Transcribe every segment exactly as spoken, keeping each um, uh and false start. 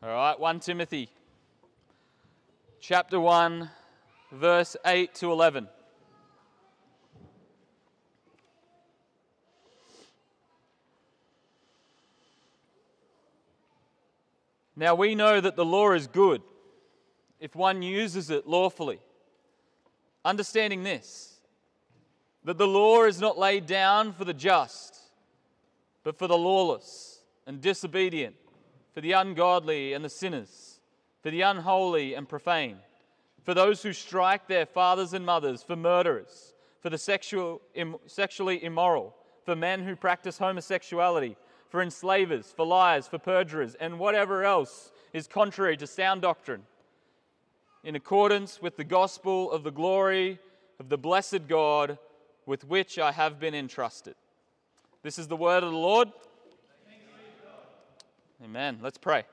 All right, First Timothy chapter one, verse eight to eleven. Now we know that the law is good if one uses it lawfully, understanding this, that the law is not laid down for the just, but for the lawless and disobedient, for the ungodly and the sinners, for the unholy and profane, for those who strike their fathers and mothers, for murderers, for the sexual, im, sexually immoral, for men who practice homosexuality, for enslavers, for liars, for perjurers, and whatever else is contrary to sound doctrine, in accordance with the gospel of the glory of the blessed God with which I have been entrusted. This is the word of the Lord. Amen. Let's pray.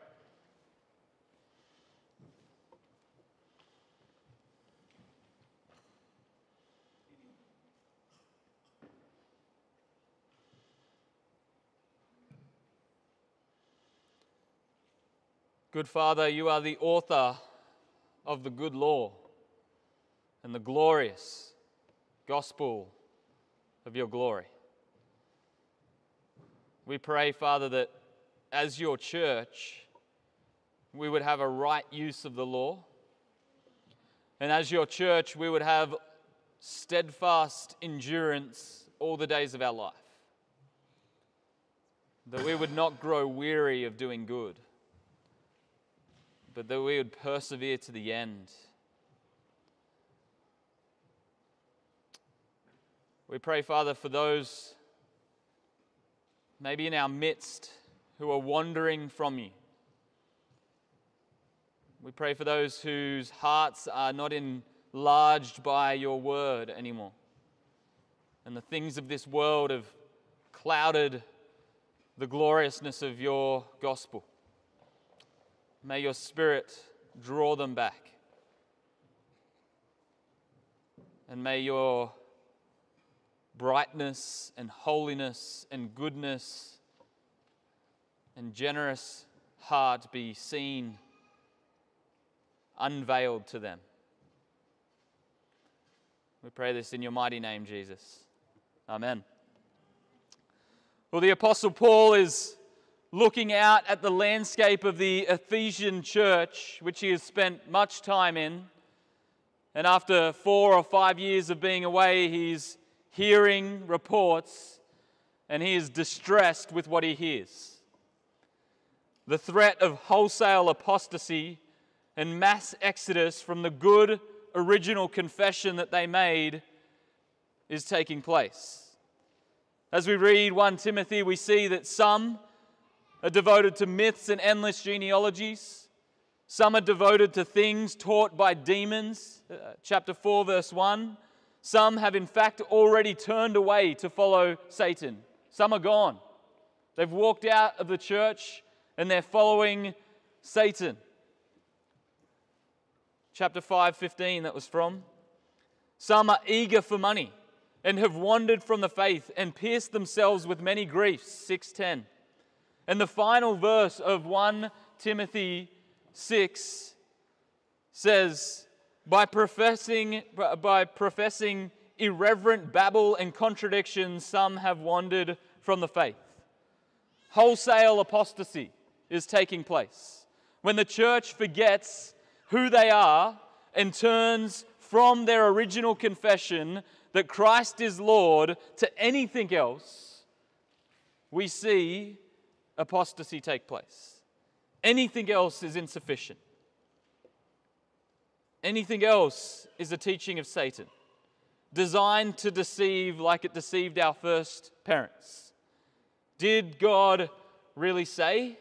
Good Father, you are the author of the good law and the glorious gospel of your glory. We pray, Father, that as your church, we would have a right use of the law. And as your church, we would have steadfast endurance all the days of our life. That we would not grow weary of doing good, but that we would persevere to the end. We pray, Father, for those maybe in our midst who are wandering from you. We pray for those whose hearts are not enlarged by your word anymore, and the things of this world have clouded the gloriousness of your gospel. May your Spirit draw them back, and may your brightness and holiness and goodness and generous heart be seen, unveiled to them. We pray this in your mighty name, Jesus. Amen. Well, the Apostle Paul is looking out at the landscape of the Ephesian church, which he has spent much time in. And after four or five years of being away, he's hearing reports, and he is distressed with what he hears. The threat of wholesale apostasy and mass exodus from the good original confession that they made is taking place. As we read First Timothy, we see that some are devoted to myths and endless genealogies. Some are devoted to things taught by demons, uh, chapter four, verse one. Some have in fact already turned away to follow Satan. Some are gone. They've walked out of the church and they're following Satan. Chapter five, fifteen, that was from. Some are eager for money and have wandered from the faith and pierced themselves with many griefs, six ten. And the final verse of First Timothy six says, by professing, by professing irreverent babble and contradiction, some have wandered from the faith. Wholesale apostasy is taking place when the church forgets who they are and turns from their original confession that Christ is Lord to anything else. We see apostasy take place. Anything else is insufficient. Anything else is a teaching of Satan, designed to deceive like it deceived our first parents. Did God really say?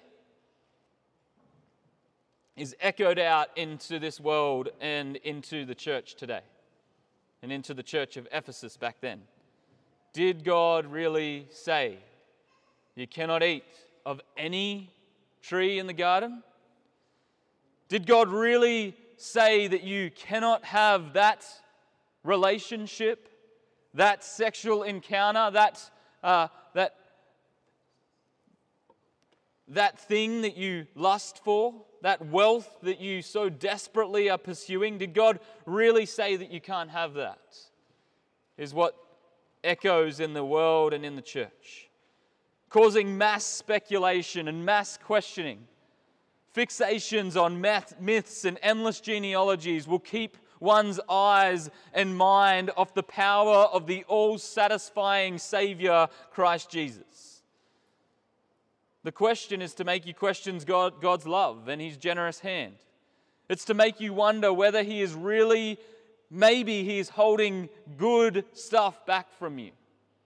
Is echoed out into this world and into the church today, and into the church of Ephesus back then. Did God really say you cannot eat of any tree in the garden? Did God really say that you cannot have that relationship, that sexual encounter, that uh, that that thing that you lust for? that wealth that you so desperately are pursuing? Did God really say that you can't have that? Is what echoes in the world and in the church, causing mass speculation and mass questioning. Fixations on math, myths and endless genealogies will keep one's eyes and mind off the power of the all-satisfying Savior, Christ Jesus. The question is to make you question God, God's love and His generous hand. It's to make you wonder whether He is really, maybe He is holding good stuff back from you.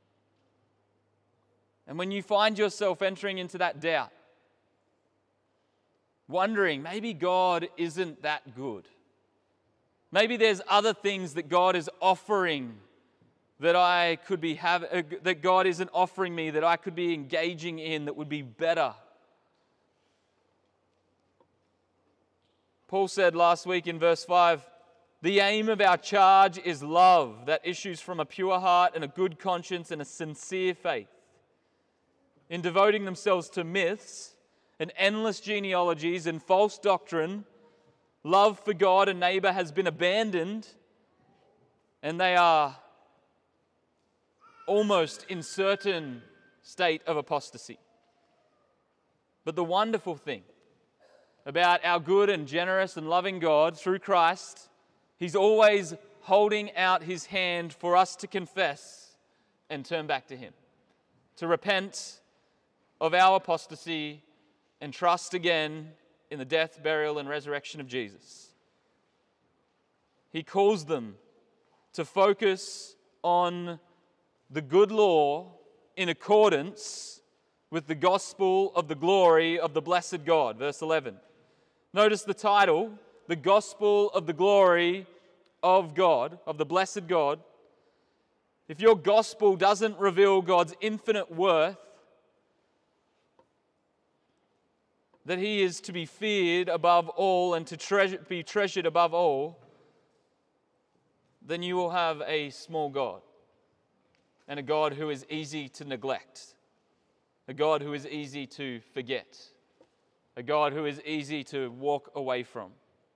And when you find yourself entering into that doubt, wondering, maybe God isn't that good. Maybe there's other things that God is offering that I could be have, uh, that God isn't offering me, that I could be engaging in that would be better. Paul said last week in verse five, the aim of our charge is love that issues from a pure heart and a good conscience and a sincere faith. In devoting themselves to myths and endless genealogies and false doctrine, love for God and neighbor has been abandoned, and they are almost in certain state of apostasy. But the wonderful thing about our good and generous and loving God through Christ, He's always holding out His hand for us to confess and turn back to Him, to repent of our apostasy and trust again in the death, burial, and resurrection of Jesus. He calls them to focus on the good law in accordance with the gospel of the glory of the blessed God. Verse eleven. Notice the title, the gospel of the glory of God, of the blessed God. If your gospel doesn't reveal God's infinite worth, that He is to be feared above all and to treasure, be treasured above all, then you will have a small God, and a God who is easy to neglect, a God who is easy to forget, a God who is easy to walk away from.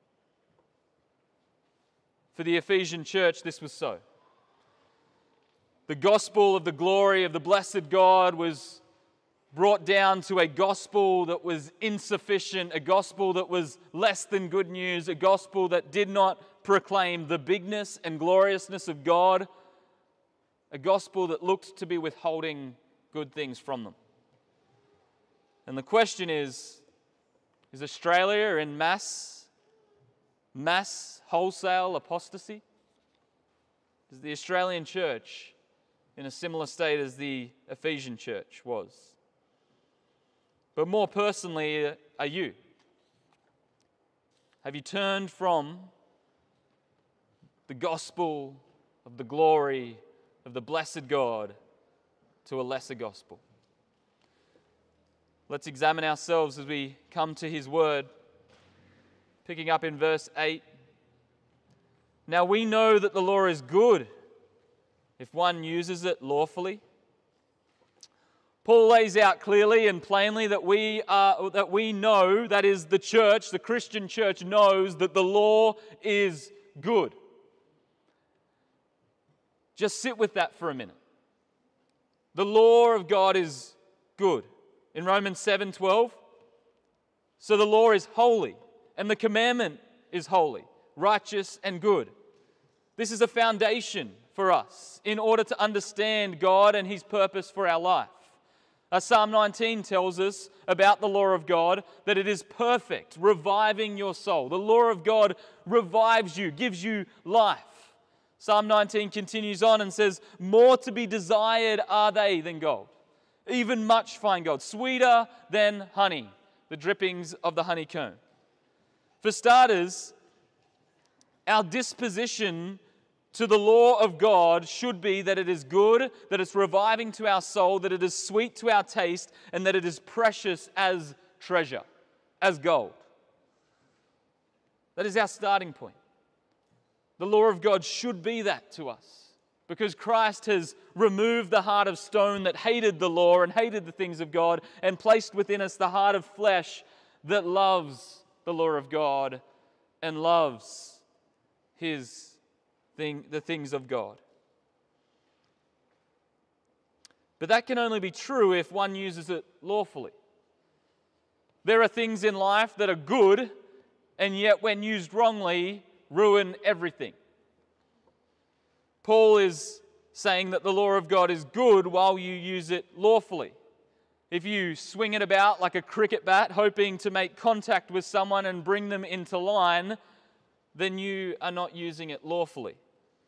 For the Ephesian church, this was so. The gospel of the glory of the blessed God was brought down to a gospel that was insufficient, a gospel that was less than good news, a gospel that did not proclaim the bigness and gloriousness of God, a gospel that looked to be withholding good things from them. And the question is, is Australia in mass, mass wholesale apostasy? Is the Australian church in a similar state as the Ephesian church was? But more personally, are you? Have you turned from the gospel of the glory of the blessed God to a lesser gospel? Let's examine ourselves as we come to His word, picking up in verse eight. Now we know that the law is good if one uses it lawfully. Paul lays out clearly and plainly that we are, that we know, that is the church, the Christian church knows that the law is good. Just sit with that for a minute. The law of God is good. In Romans seven twelve, so the law is holy, and the commandment is holy, righteous, and good. This is a foundation for us in order to understand God and His purpose for our life. Uh, Psalm nineteen tells us about the law of God that it is perfect, reviving your soul. The law of God revives you, gives you life. Psalm nineteen continues on and says, more to be desired are they than gold, even much fine gold, sweeter than honey, the drippings of the honeycomb. For starters, our disposition to the law of God should be that it is good, that it's reviving to our soul, that it is sweet to our taste, and that it is precious as treasure, as gold. That is our starting point. The law of God should be that to us, because Christ has removed the heart of stone that hated the law and hated the things of God and placed within us the heart of flesh that loves the law of God and loves his thing, the things of God. But that can only be true if one uses it lawfully. There are things in life that are good, and yet when used wrongly, ruin everything. Paul is saying that the law of God is good while you use it lawfully. If you swing it about like a cricket bat, hoping to make contact with someone and bring them into line, then you are not using it lawfully.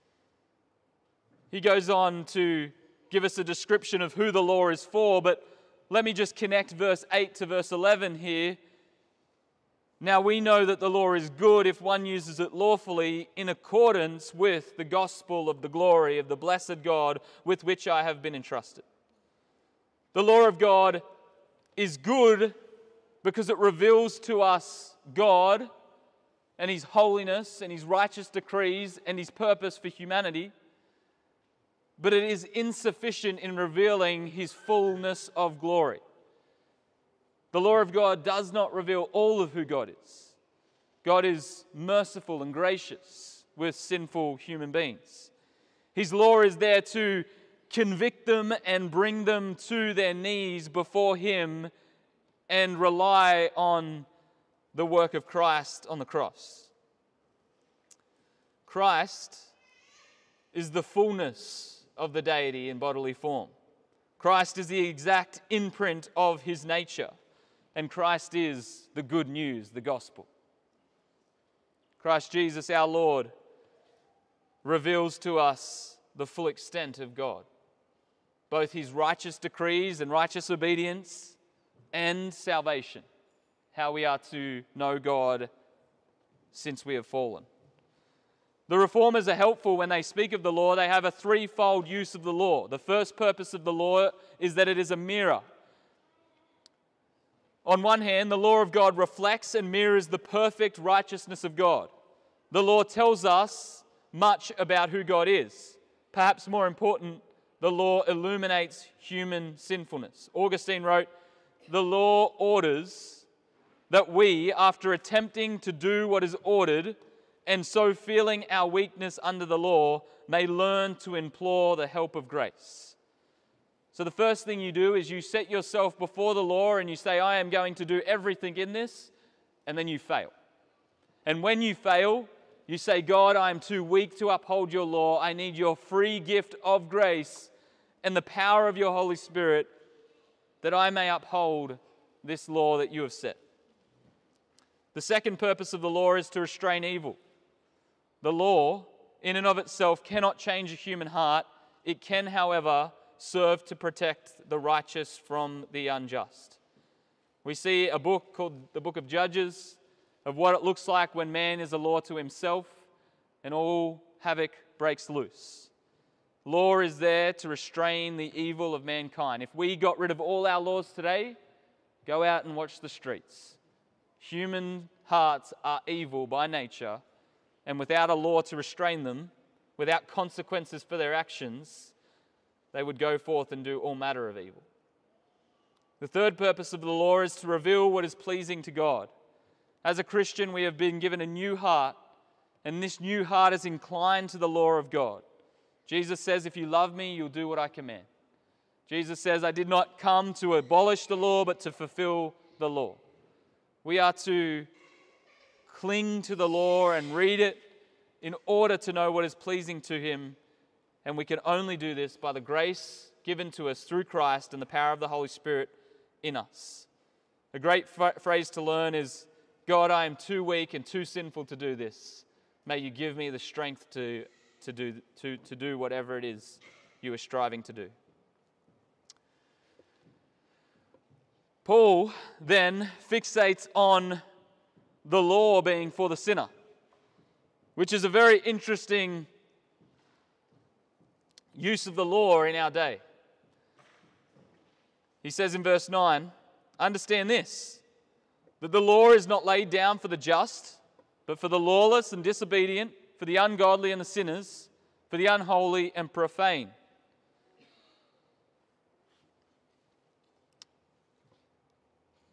He goes on to give us a description of who the law is for, but let me just connect verse eight to verse eleven here. Now we know that the law is good if one uses it lawfully in accordance with the gospel of the glory of the blessed God with which I have been entrusted. The law of God is good because it reveals to us God and his holiness and his righteous decrees and his purpose for humanity. But it is insufficient in revealing his fullness of glory. The law of God does not reveal all of who God is. God is merciful and gracious with sinful human beings. His law is there to convict them and bring them to their knees before him and rely on the work of Christ on the cross. Christ is the fullness of the deity in bodily form. Christ is the exact imprint of his nature, and Christ is the good news, the gospel. Christ Jesus, our Lord, reveals to us the full extent of God, both his righteous decrees and righteous obedience and salvation, how we are to know God since we have fallen. The Reformers are helpful when they speak of the law. They have a threefold use of the law. The first purpose of the law is that it is a mirror. On one hand, the law of God reflects and mirrors the perfect righteousness of God. The law tells us much about who God is. Perhaps more important, the law illuminates human sinfulness. Augustine wrote, "The law orders that we, after attempting to do what is ordered, and so feeling our weakness under the law, may learn to implore the help of grace." So the first thing you do is you set yourself before the law and you say, I am going to do everything in this, and then you fail. And when you fail, you say, God, I am too weak to uphold your law. I need your free gift of grace and the power of your Holy Spirit that I may uphold this law that you have set. The second purpose of the law is to restrain evil. The law, in and of itself, cannot change a human heart. It can, however, serve to protect the righteous from the unjust. We see a book called the Book of Judges of what it looks like when man is a law to himself and all havoc breaks loose. Law is there to restrain the evil of mankind. If we got rid of all our laws today, go out and watch the streets. Human hearts are evil by nature, and without a law to restrain them, without consequences for their actions, they would go forth and do all manner of evil. The third purpose of the law is to reveal what is pleasing to God. As a Christian, we have been given a new heart, and this new heart is inclined to the law of God. Jesus says, if you love me, you'll do what I command. Jesus says, I did not come to abolish the law, but to fulfill the law. We are to cling to the law and read it in order to know what is pleasing to him. And we can only do this by the grace given to us through Christ and the power of the Holy Spirit in us. A great f- phrase to learn is, God, I am too weak and too sinful to do this. May you give me the strength to, to, do, to, to do whatever it is you are striving to do. Paul then fixates on the law being for the sinner, which is a very interesting use of the law in our day. He says in verse nine, understand this, that the law is not laid down for the just, but for the lawless and disobedient, for the ungodly and the sinners, for the unholy and profane.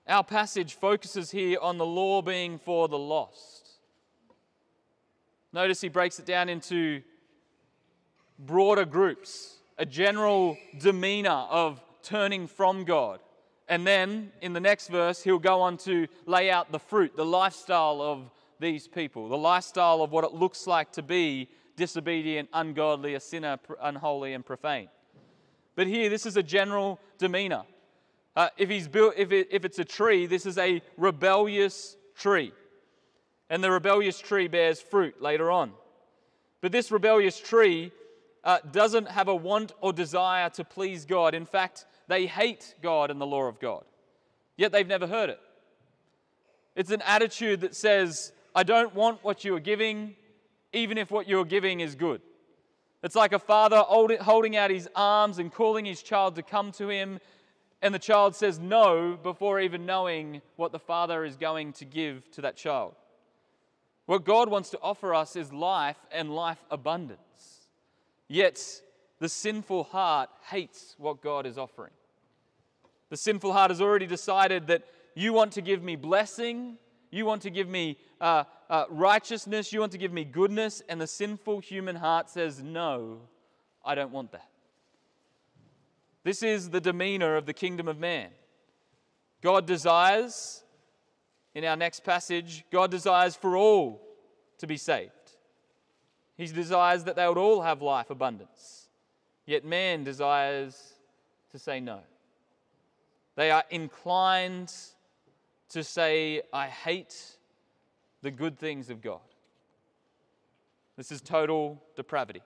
Our passage focuses here on the law being for the lost. Notice he breaks it down into broader groups, a general demeanor of turning from God. And then in the next verse, he'll go on to lay out the fruit, the lifestyle of these people, the lifestyle of what it looks like to be disobedient, ungodly, a sinner, unholy, and profane. But here, this is a general demeanor. Uh, if he's built, if, it, if it's a tree, this is a rebellious tree. And the rebellious tree bears fruit later on. But this rebellious tree uh, doesn't have a want or desire to please God. In fact, they hate God and the law of God. Yet they've never heard it. It's an attitude that says, I don't want what you are giving, even if what you're giving is good. It's like a father holding out his arms and calling his child to come to him, and the child says no before even knowing what the father is going to give to that child. What God wants to offer us is life and life abundance. Yet the sinful heart hates what God is offering. The sinful heart has already decided that you want to give me blessing, you want to give me uh, uh, righteousness, you want to give me goodness, and the sinful human heart says, no, I don't want that. This is the demeanor of the kingdom of man. God desires, in our next passage, God desires for all to be saved. He desires that they would all have life abundance. Yet man desires to say no. They are inclined to say, I hate the good things of God. This is total depravity.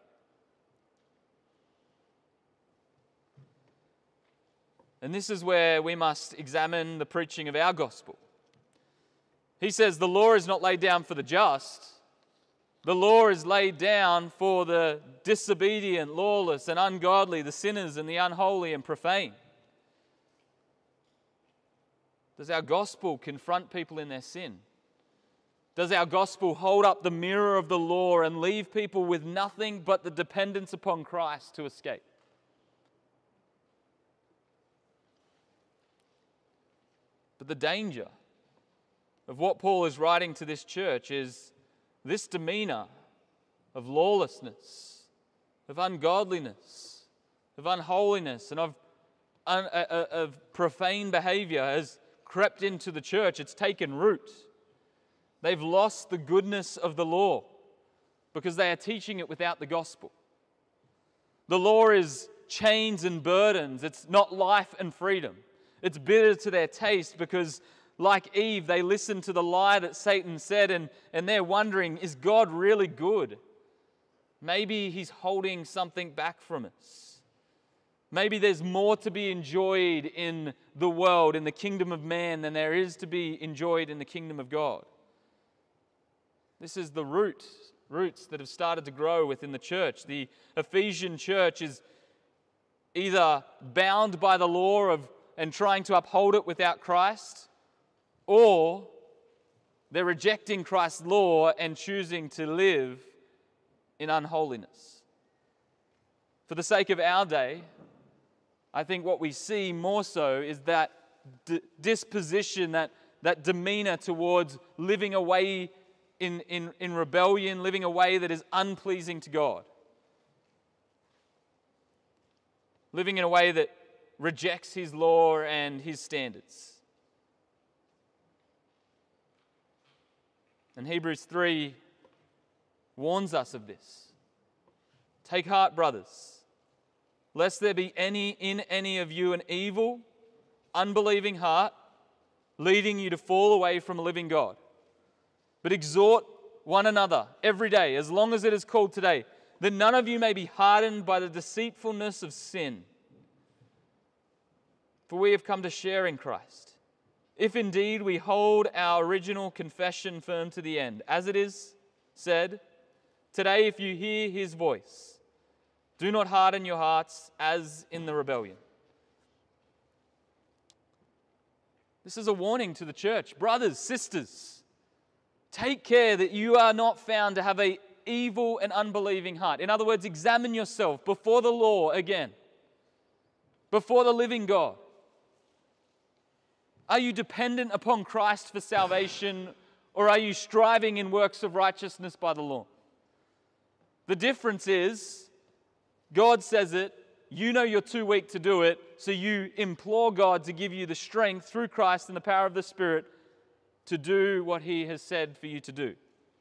And this is where we must examine the preaching of our gospel. He says the law is not laid down for the just. The law is laid down for the disobedient, lawless, and ungodly, the sinners and the unholy and profane. Does our gospel confront people in their sin? Does our gospel hold up the mirror of the law and leave people with nothing but the dependence upon Christ to escape? But the danger of what Paul is writing to this church is this demeanor of lawlessness, of ungodliness, of unholiness, and of, un, uh, uh, of profane behavior has crept into the church. It's taken root. They've lost the goodness of the law because they are teaching it without the gospel. The law is chains and burdens. It's not life and freedom. It's bitter to their taste because, like Eve, they listened to the lie that Satan said, and, and they're wondering, is God really good? Maybe he's holding something back from us. Maybe there's more to be enjoyed in the world, in the kingdom of man, than there is to be enjoyed in the kingdom of God. This is the root, roots that have started to grow within the church. The Ephesian church is either bound by the law of and trying to uphold it without Christ, or they're rejecting Christ's law and choosing to live in unholiness. For the sake of our day, I think what we see more so is that d- disposition, that, that demeanor towards living a way in, in, in rebellion, living a way that is unpleasing to God. Living in a way that rejects His law and His standards. And Hebrews three warns us of this. Take heart, brothers, lest there be any in any of you an evil, unbelieving heart, leading you to fall away from a living God. But exhort one another every day, as long as it is called today, that none of you may be hardened by the deceitfulness of sin. For we have come to share in Christ, if indeed we hold our original confession firm to the end. As it is said, today if you hear His voice, do not harden your hearts as in the rebellion. This is a warning to the church. Brothers, sisters, take care that you are not found to have an evil and unbelieving heart. In other words, examine yourself before the law again, before the living God. Are you dependent upon Christ for salvation, or are you striving in works of righteousness by the law? The difference is, God says it, you know you're too weak to do it, so you implore God to give you the strength through Christ and the power of the Spirit to do what He has said for you to do.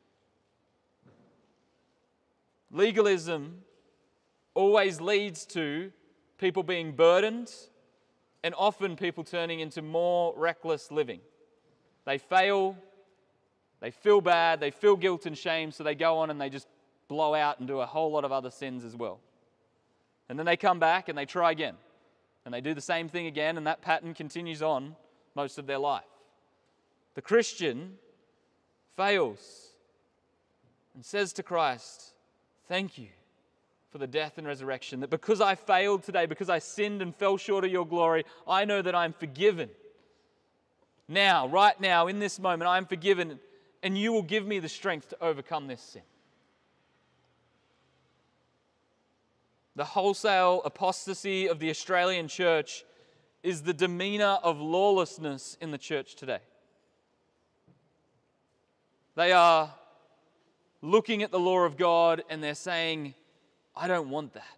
Legalism always leads to people being burdened and often people turning into more reckless living. They fail, they feel bad, they feel guilt and shame, so they go on and they just blow out and do a whole lot of other sins as well. And then they come back and they try again. And they do the same thing again, and that pattern continues on most of their life. The Christian fails and says to Christ, thank you for the death and resurrection, that because I failed today, because I sinned and fell short of your glory, I know that I'm forgiven. Now, right now, in this moment, I am forgiven, and you will give me the strength to overcome this sin. The wholesale apostasy of the Australian church is the demeanor of lawlessness in the church today. They are looking at the law of God and they're saying, I don't want that.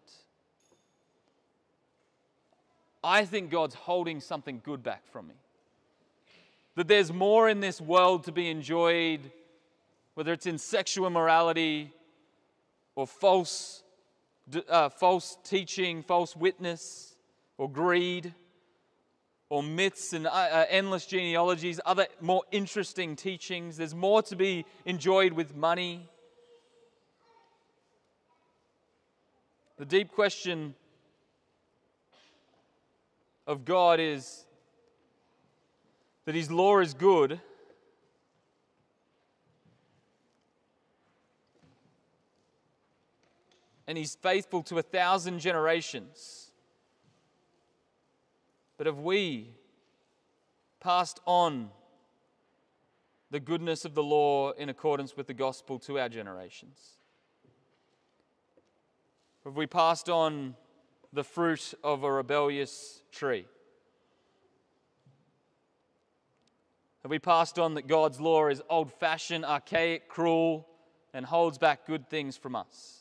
I think God's holding something good back from me. That there's more in this world to be enjoyed, whether it's in sexual immorality or false Uh, false teaching, false witness, or greed, or myths and uh, uh, endless genealogies, other more interesting teachings. There's more to be enjoyed with money. The deep question of God is that His law is good, and He's faithful to a thousand generations. But have we passed on the goodness of the law in accordance with the gospel to our generations? Have we passed on the fruit of a rebellious tree? Have we passed on that God's law is old-fashioned, archaic, cruel, and holds back good things from us?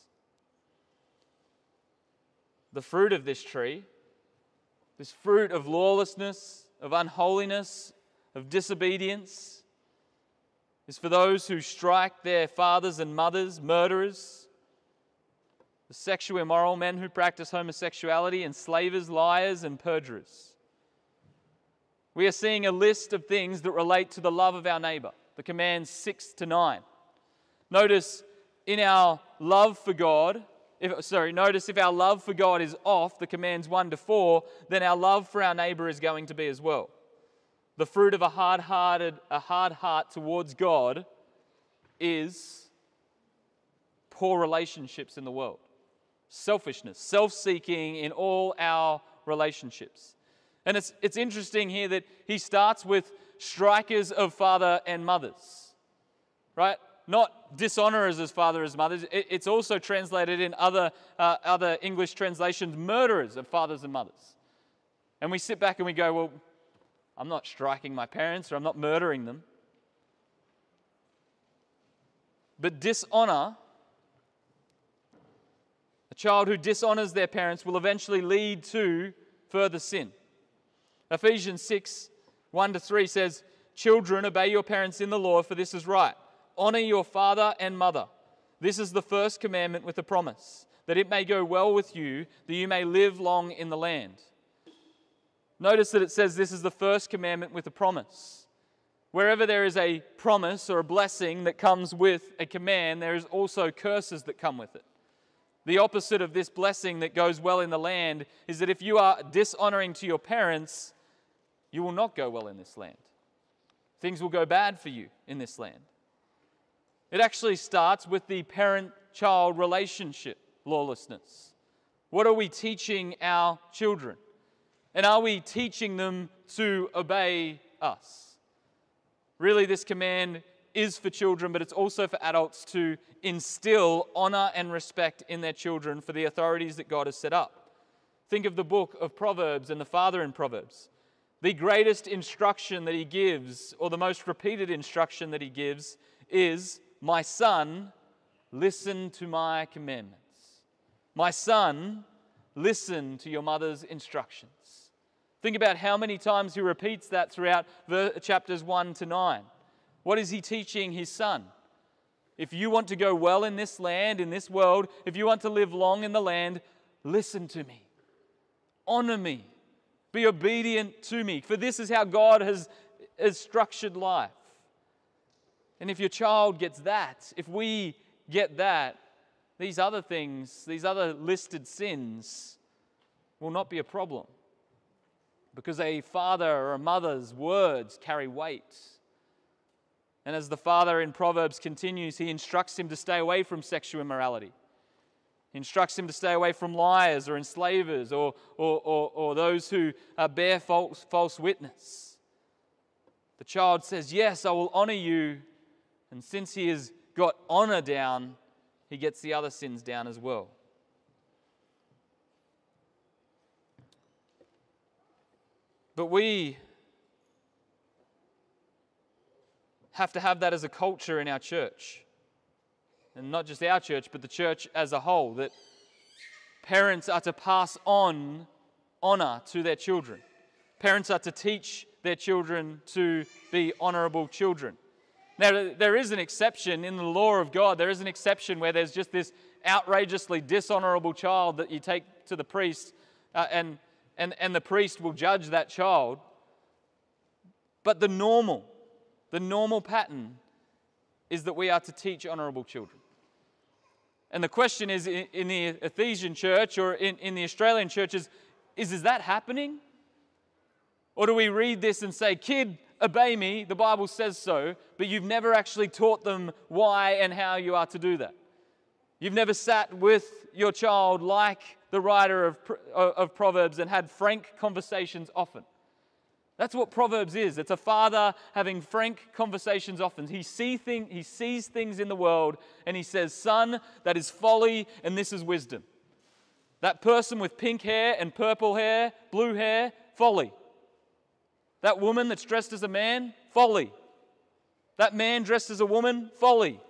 The fruit of this tree, this fruit of lawlessness, of unholiness, of disobedience, is for those who strike their fathers and mothers, murderers, the sexually immoral, men who practice homosexuality, enslavers, liars, and perjurers. We are seeing a list of things that relate to the love of our neighbor, the commands six to nine. Notice in our love for God, If, sorry, notice if our love for God is off, the commands one to four, then our love for our neighbor is going to be as well. The fruit of a hard-hearted, a hard heart towards God is poor relationships in the world. Selfishness, self-seeking in all our relationships. And it's, it's interesting here that he starts with strikers of father and mothers, right? Not dishonorers as father as mothers. It's also translated in other, uh, other English translations, murderers of fathers and mothers. And we sit back and we go, well, I'm not striking my parents or I'm not murdering them. But dishonor, a child who dishonors their parents will eventually lead to further sin. Ephesians six, one to three says, children, obey your parents in the Lord, for this is right. Honor your father and mother. This is the first commandment with a promise, that it may go well with you, that you may live long in the land. Notice that it says this is the first commandment with a promise. Wherever there is a promise or a blessing that comes with a command, there is also curses that come with it. The opposite of this blessing that goes well in the land is that if you are dishonoring to your parents, you will not go well in this land. Things will go bad for you in this land. It actually starts with the parent-child relationship lawlessness. What are we teaching our children? And are we teaching them to obey us? Really, this command is for children, but it's also for adults to instill honor and respect in their children for the authorities that God has set up. Think of the book of Proverbs and the father in Proverbs. the greatest instruction that he gives, or the most repeated instruction that he gives, is, "My son, listen to my commandments." My son, listen to your mother's instructions. Think about how many times he repeats that throughout chapters one to nine. What is he teaching his son? If you want to go well in this land, in this world, if you want to live long in the land, listen to me. Honor me. Be obedient to me. For this is how God has, has structured life. And if your child gets that, if we get that, these other things, these other listed sins will not be a problem. Because a father or a mother's words carry weight. And as the father in Proverbs continues, he instructs him to stay away from sexual immorality. He instructs him to stay away from liars or enslavers or, or, or, or those who uh, bear false, false witness. The child says, "Yes, I will honor you." And since he has got honor down, he gets the other sins down as well. But we have to have that as a culture in our church. And not just our church, but the church as a whole, that parents are to pass on honor to their children. Parents are to teach their children to be honorable children. Now, there is an exception in the law of God. There is an exception where there's just this outrageously dishonorable child that you take to the priest, uh, and, and, and the priest will judge that child. But the normal, the normal pattern is that we are to teach honorable children. And the question is, in the Ephesian church or in, in the Australian churches, is, is that happening? Or do we read this and say, "Kid, obey me, the Bible says so," but you've never actually taught them why and how you are to do that? You've never sat with your child like the writer of, of Proverbs and had frank conversations often. That's what Proverbs is. It's a father having frank conversations often. He, see thing, he sees things in the world and he says, "Son, that is folly and this is wisdom. That person with pink hair and purple hair, blue hair, folly. That woman that's dressed as a man, folly. That man dressed as a woman, folly.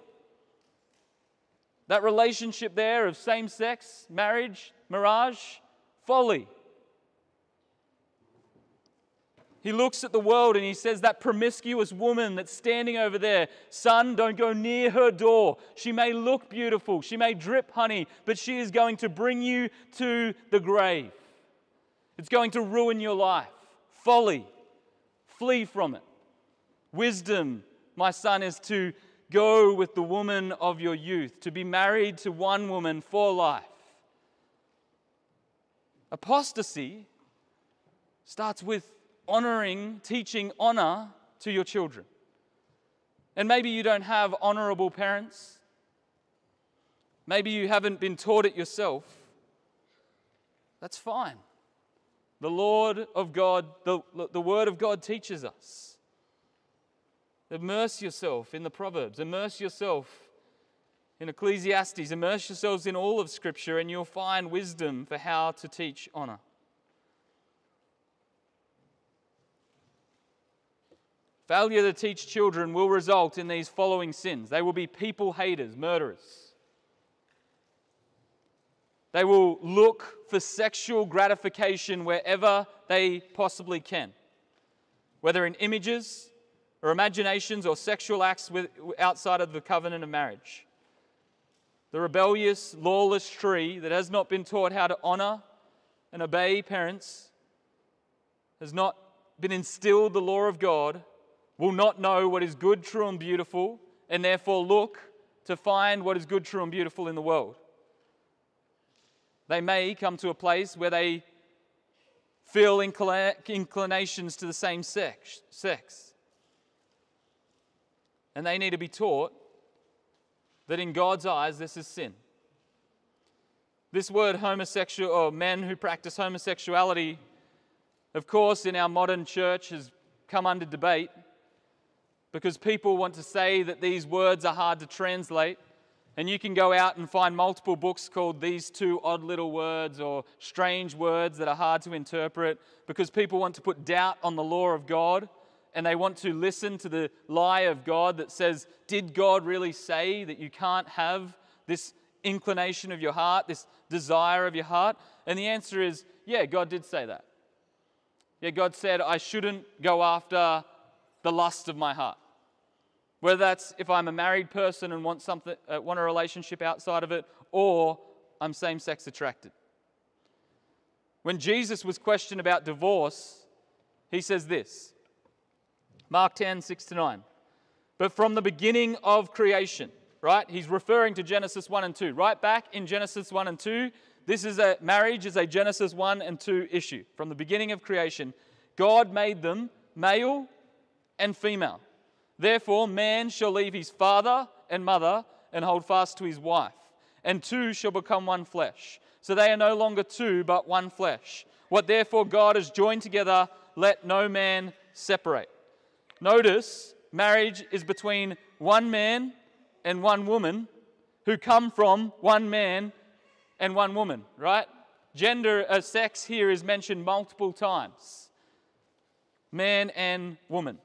That relationship there of same-sex, marriage, mirage, folly." He looks at the world and he says, "That promiscuous woman that's standing over there, son, don't go near her door. She may look beautiful, she may drip honey, but she is going to bring you to the grave. It's going to ruin your life. Folly. Flee from it. Wisdom, my son, is to go with the woman of your youth, to be married to one woman for life." Apostasy starts with honoring, teaching honor to your children. And maybe you don't have honorable parents. Maybe you haven't been taught it yourself. That's fine. The Lord of God, the, the Word of God teaches us. Immerse yourself in the Proverbs. Immerse yourself in Ecclesiastes. Immerse yourselves in all of Scripture and you'll find wisdom for how to teach honor. Failure to teach children will result in these following sins. They will be people haters, murderers. They will look for sexual gratification wherever they possibly can, whether in images or imaginations or sexual acts with, outside of the covenant of marriage. The rebellious, lawless tree that has not been taught how to honor and obey parents, has not been instilled the law of God, will not know what is good, true, and beautiful, and therefore look to find what is good, true, and beautiful in the world. They may come to a place where they feel inclinations to the same sex. sex. And they need to be taught that in God's eyes this is sin. This word homosexual, or men who practice homosexuality, of course, in our modern church has come under debate because people want to say that these words are hard to translate And you can go out and find multiple books called These Two Odd Little Words or Strange Words that are hard to interpret because people want to put doubt on the law of God and they want to listen to the lie of God that says, did God really say that you can't have this inclination of your heart, this desire of your heart? And the answer is, yeah, God did say that. Yeah, God said I shouldn't go after the lust of my heart. Whether that's if I'm a married person and want something, uh, want a relationship outside of it, or I'm same-sex attracted. When Jesus was questioned about divorce, he says this, Mark ten, six to nine. But from the beginning of creation, right? He's referring to Genesis one and two. Right back in Genesis one and two, this is a marriage is a Genesis one and two issue. From the beginning of creation, God made them male and female. Therefore, man shall leave his father and mother and hold fast to his wife, and two shall become one flesh. So they are no longer two, but one flesh. What therefore God has joined together, let no man separate. Notice, marriage is between one man and one woman who come from one man and one woman, right? Gender, uh, sex here is mentioned multiple times. Man and woman.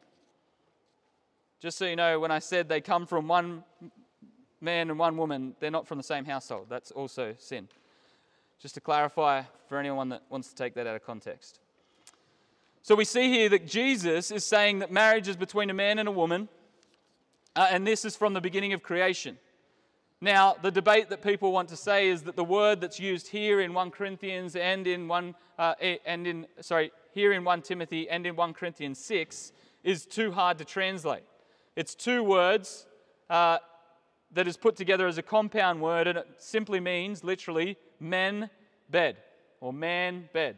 Just so you know, when I said they come from one man and one woman, they're not from the same household. That's also sin. Just to clarify for anyone that wants to take that out of context. So we see here that Jesus is saying that marriage is between a man and a woman, uh, and this is from the beginning of creation. Now, the debate that people want to say is that the word that's used here in First Corinthians and in one uh, and in sorry here in First Timothy and in First Corinthians six is too hard to translate. It's two words uh, that is put together as a compound word, and it simply means, literally, men bed, or man bed.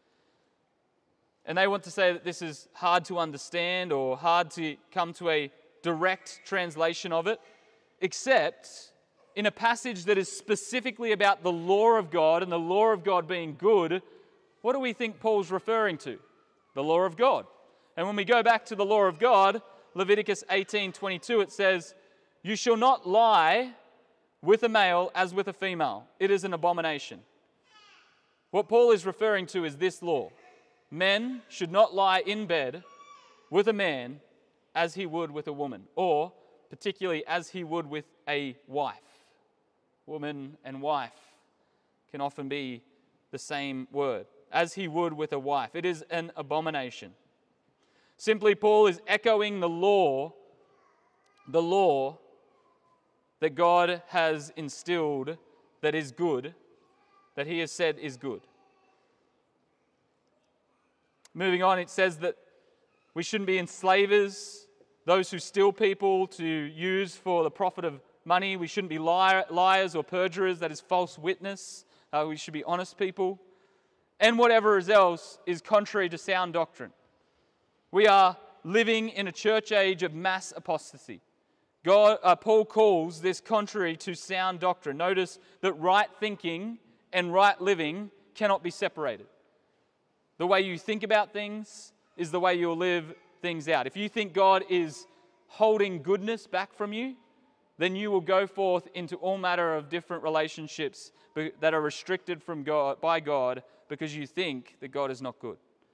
And they want to say that this is hard to understand or hard to come to a direct translation of it, except in a passage that is specifically about the law of God and the law of God being good. What do we think Paul's referring to? The law of God. And when we go back to the law of God, Leviticus eighteen twenty-two, it says, you shall not lie with a male as with a female. It is an abomination. What Paul is referring to is this law. Men should not lie in bed with a man as he would with a woman, or particularly as he would with a wife. Woman and wife can often be the same word. As he would with a wife. It is an abomination. Simply, Paul is echoing the law, the law that God has instilled that is good, that he has said is good. Moving on, it says that we shouldn't be enslavers, those who steal people to use for the profit of money. We shouldn't be liar, liars or perjurers, that is false witness. Uh, we should be honest people. And whatever else is contrary to sound doctrine. We are living in a church age of mass apostasy. God, uh, Paul calls this contrary to sound doctrine. Notice that right thinking and right living cannot be separated. The way you think about things is the way you'll live things out. If you think God is holding goodness back from you, then you will go forth into all manner of different relationships that are restricted from God by God because you think that God is not good.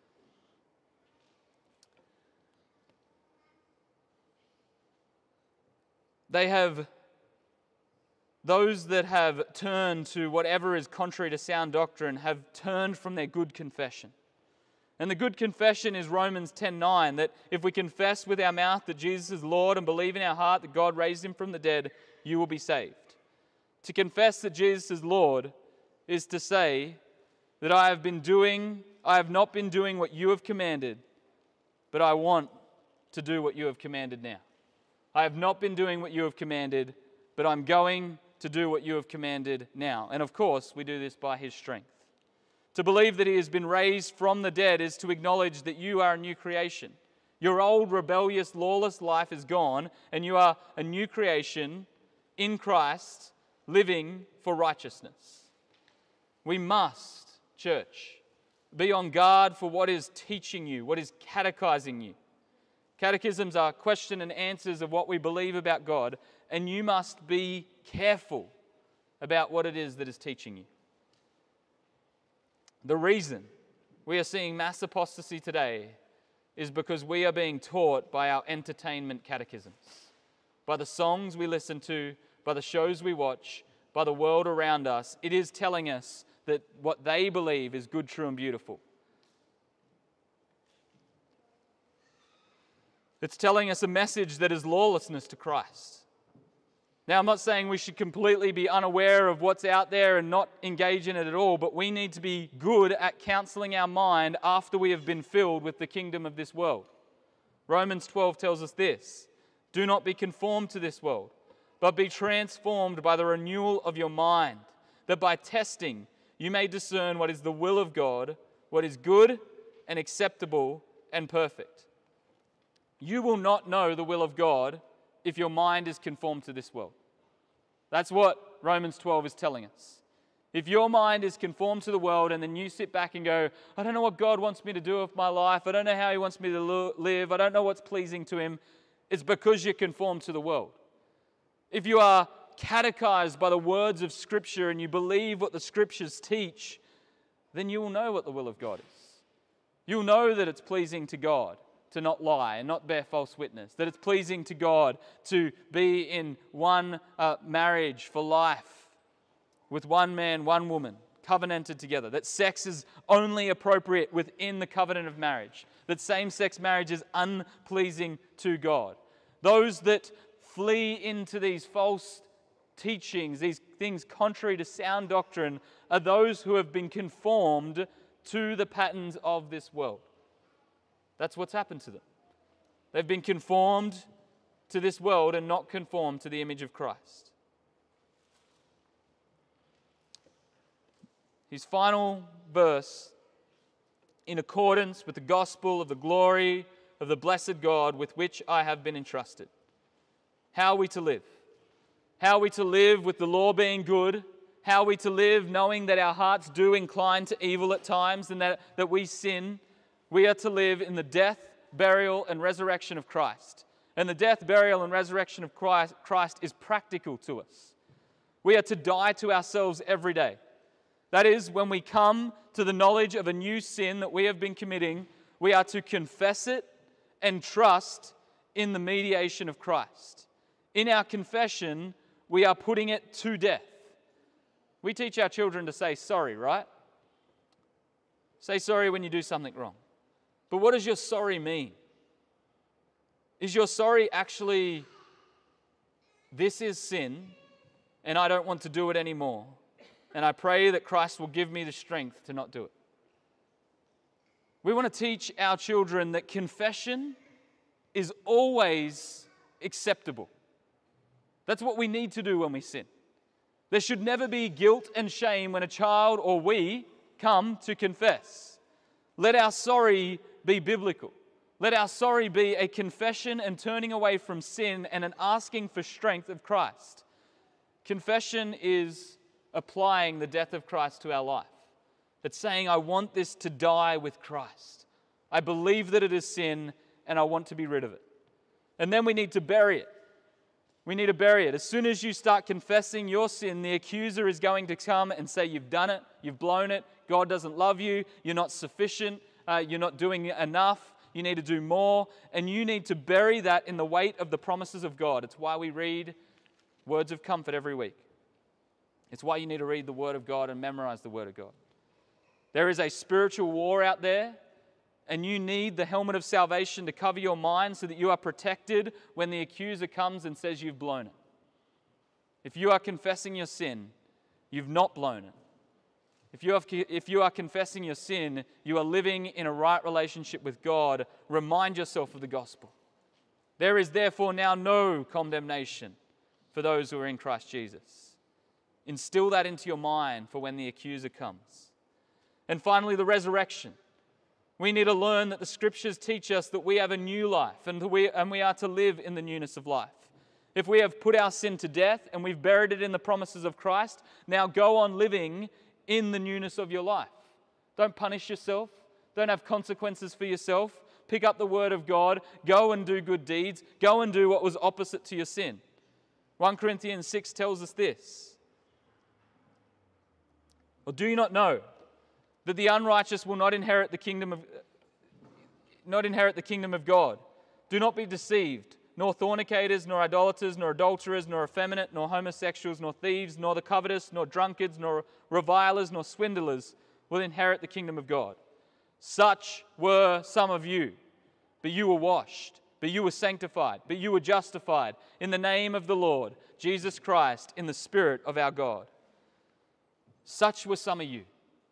They have, those that have turned to whatever is contrary to sound doctrine have turned from their good confession. And the good confession is Romans ten nine, that if we confess with our mouth that Jesus is Lord and believe in our heart that God raised him from the dead, you will be saved. To confess that Jesus is Lord is to say that I have been doing, I have not been doing what you have commanded, but I want to do what you have commanded now. I have not been doing what you have commanded, but I'm going to do what you have commanded now. And of course, we do this by his strength. To believe that he has been raised from the dead is to acknowledge that you are a new creation. Your old rebellious, lawless life is gone, and you are a new creation in Christ, living for righteousness. We must, church, be on guard for what is teaching you, what is catechizing you. Catechisms are question and answers of what we believe about God, and you must be careful about what it is that is teaching you. The reason we are seeing mass apostasy today is because we are being taught by our entertainment catechisms, by the songs we listen to, by the shows we watch, by the world around us. It is telling us that what they believe is good, true, and beautiful. It's telling us a message that is lawlessness to Christ. Now, I'm not saying we should completely be unaware of what's out there and not engage in it at all, but we need to be good at counseling our mind after we have been filled with the kingdom of this world. Romans twelve tells us this: do not be conformed to this world, but be transformed by the renewal of your mind, that by testing you may discern what is the will of God, what is good and acceptable and perfect. You will not know the will of God if your mind is conformed to this world. That's what Romans twelve is telling us. If your mind is conformed to the world and then you sit back and go, I don't know what God wants me to do with my life. I don't know how He wants me to live. I don't know what's pleasing to Him. It's because you're conformed to the world. If you are catechized by the words of Scripture and you believe what the Scriptures teach, then you will know what the will of God is. You'll know that it's pleasing to God to not lie and not bear false witness, that it's pleasing to God to be in one uh, marriage for life with one man, one woman, covenanted together, that sex is only appropriate within the covenant of marriage, that same-sex marriage is unpleasing to God. Those that flee into these false teachings, these things contrary to sound doctrine, are those who have been conformed to the patterns of this world. That's what's happened to them. They've been conformed to this world and not conformed to the image of Christ. His final verse, in accordance with the gospel of the glory of the blessed God with which I have been entrusted. How are we to live? How are we to live with the law being good? How are we to live knowing that our hearts do incline to evil at times and that, that we sin? We are to live in the death, burial, and resurrection of Christ. And the death, burial, and resurrection of Christ, Christ is practical to us. We are to die to ourselves every day. That is, when we come to the knowledge of a new sin that we have been committing, we are to confess it and trust in the mediation of Christ. In our confession, we are putting it to death. We teach our children to say sorry, right? Say sorry when you do something wrong. But what does your sorry mean? Is your sorry actually, this is sin, and I don't want to do it anymore, and I pray that Christ will give me the strength to not do it? We want to teach our children that confession is always acceptable. That's what we need to do when we sin. There should never be guilt and shame when a child or we come to confess. Let our sorry be biblical. Let our sorry be a confession and turning away from sin and an asking for strength of Christ. Confession is applying the death of Christ to our life. It's saying, I want this to die with Christ. I believe that it is sin and I want to be rid of it. And then we need to bury it. We need to bury it. As soon as you start confessing your sin, the accuser is going to come and say, you've done it, you've blown it, God doesn't love you, you're not sufficient, uh, you're not doing enough, you need to do more, and you need to bury that in the weight of the promises of God. It's why we read words of comfort every week. It's why you need to read the Word of God and memorize the Word of God. There is a spiritual war out there, and you need the helmet of salvation to cover your mind so that you are protected when the accuser comes and says you've blown it. If you are confessing your sin, you've not blown it. If you, have, if you are confessing your sin, you are living in a right relationship with God. Remind yourself of the gospel. There is therefore now no condemnation for those who are in Christ Jesus. Instill that into your mind for when the accuser comes. And finally, the resurrection. We need to learn that the Scriptures teach us that we have a new life and we, and we are to live in the newness of life. If we have put our sin to death and we've buried it in the promises of Christ, now go on living in the newness of your life. Don't punish yourself. Don't have consequences for yourself. pick up the word of God, go and do good deeds, go and do what was opposite to your sin. First Corinthians six tells us this. Or do you not know that the unrighteous will not inherit the kingdom of not inherit the kingdom of God? Do not be deceived. Nor fornicators, nor idolaters, nor adulterers, nor effeminate, nor homosexuals, nor thieves, nor the covetous, nor drunkards, nor revilers, nor swindlers will inherit the kingdom of God. Such were some of you, but you were washed, but you were sanctified, but you were justified in the name of the Lord Jesus Christ, in the Spirit of our God. Such were some of you.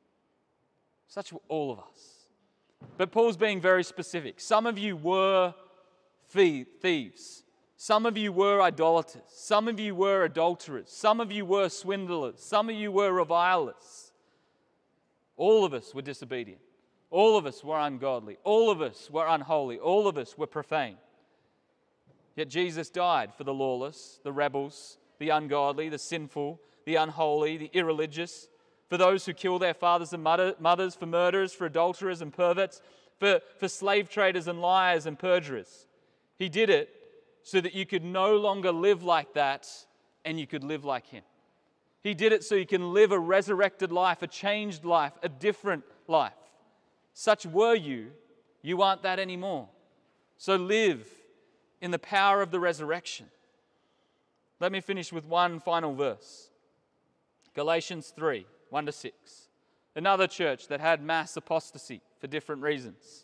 Such were all of us. But Paul's being very specific. Some of you were thieves. Some of you were idolaters. Some of you were adulterers. Some of you were swindlers. Some of you were revilers. All of us were disobedient. All of us were ungodly. All of us were unholy. All of us were profane. Yet Jesus died for the lawless, the rebels, the ungodly, the sinful, the unholy, the irreligious, for those who kill their fathers and mothers, for murderers, for adulterers and perverts, for, for slave traders and liars and perjurers. He did it so that you could no longer live like that and you could live like Him. He did it so you can live a resurrected life, a changed life, a different life. Such were you. You aren't that anymore. So live in the power of the resurrection. Let me finish with one final verse. Galatians three, one to six. Another church that had mass apostasy for different reasons.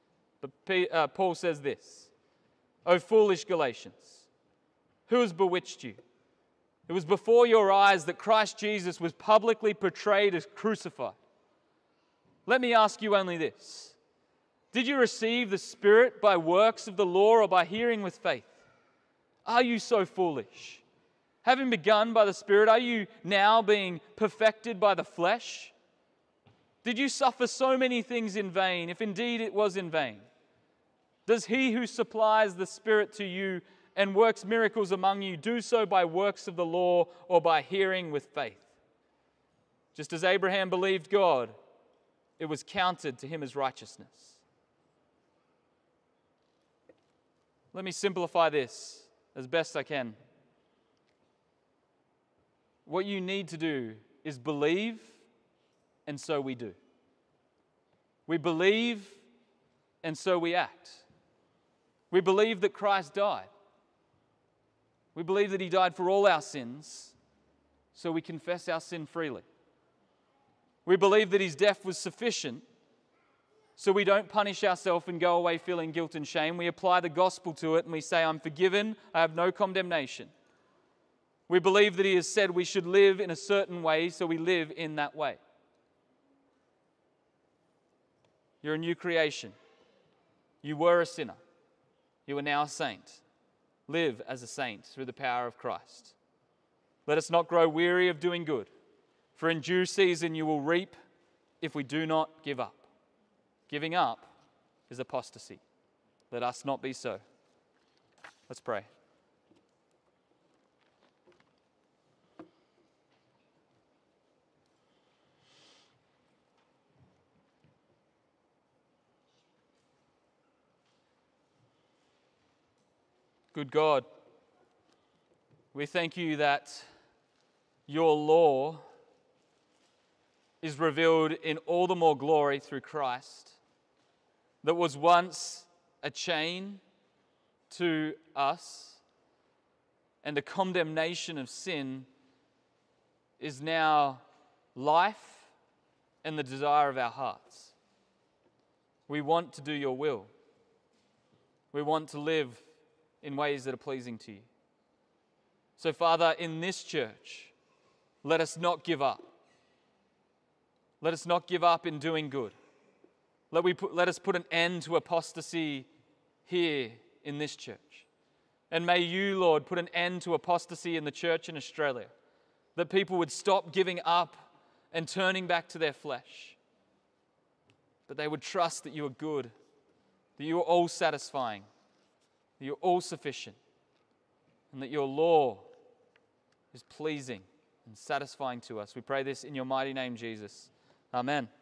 But Paul says this. O foolish Galatians, who has bewitched you? It was before your eyes that Christ Jesus was publicly portrayed as crucified. Let me ask you only this. Did you receive the Spirit by works of the law or by hearing with faith? Are you so foolish? Having begun by the Spirit, are you now being perfected by the flesh? Did you suffer so many things in vain, if indeed it was in vain? Does he who supplies the Spirit to you and works miracles among you do so by works of the law or by hearing with faith? Just as Abraham believed God, it was counted to him as righteousness. Let me simplify this as best I can. What you need to do is believe, and so we do. We believe, and so we act. We believe that Christ died. We believe that He died for all our sins, so we confess our sin freely. We believe that His death was sufficient, so we don't punish ourselves and go away feeling guilt and shame. We apply the gospel to it and we say, I'm forgiven, I have no condemnation. We believe that He has said we should live in a certain way, so we live in that way. You're a new creation. You were a sinner. You are now a saint. Live as a saint through the power of Christ. Let us not grow weary of doing good, for in due season you will reap if we do not give up. Giving up is apostasy. Let us not be so. Let's pray. Good God, we thank you that your law is revealed in all the more glory through Christ, that was once a chain to us and a condemnation of sin is now life and the desire of our hearts. We want to do your will. We want to live in ways that are pleasing to you. So, Father, in this church, let us not give up. Let us not give up in doing good. Let, we put, let us put an end to apostasy here in this church. And may you, Lord, put an end to apostasy in the church in Australia, that people would stop giving up and turning back to their flesh, but they would trust that you are good, that you are all satisfying, that you're all sufficient, and that your law is pleasing and satisfying to us. We pray this in your mighty name, Jesus. Amen.